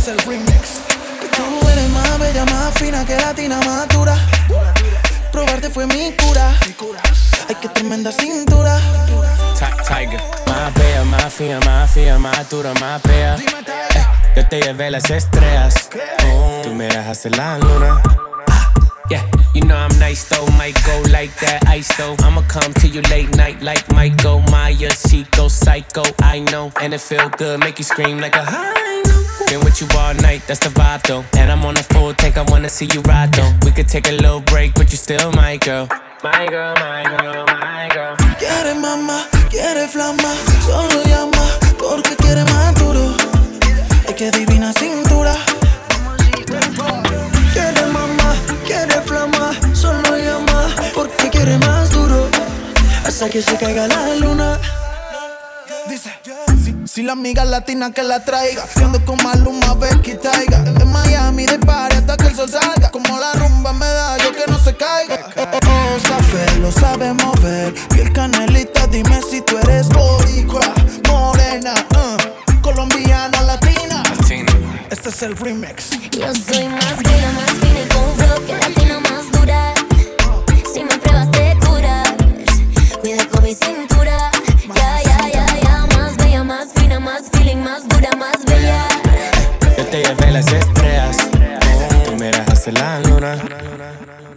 es el remix. Que tú eres más bella, más fina que latina, más dura. Probarte fue mi cura. Ay, qué tremenda cintura. Tiger, más bella, más fina, más dura, más bella. Yo te llevé las estrellas. Tú me dejaste la luna. Yeah, you know I'm nice though, might go like that ice though. I'ma come to you late night like Michael Myers. She go psycho, I know, and it feel good, make you scream like a high note. Been with you all night, that's the vibe though. And I'm on a full tank, I wanna see you ride though. We could take a little break, but you still my girl. My girl, my girl, my girl. Quiere mamá, quiere flama, solo llama porque quiere más duro. Ay, qué divina cintura. Quiere mamá, quiere flama, solo llama porque quiere más duro. Hasta que se caiga la luna. Dice, si la amiga latina que la traiga. Si ando con Maluma, Becky, Taiga. En Miami de party hasta que el sol salga. Como la rumba me da, yo que no se caiga. Café lo sabe mover. Piel canelita, dime si tú eres boricua, morena, colombiana, latina. Este es el remix. Yo soy más fina y con flow que latina más dura. Si me pruebas te curas. Cuida con mi cintura. Ya, más bella, más fina, más feeling, más dura, más bella. Yo te llevé las estrellas. Tú me dejaste la luna.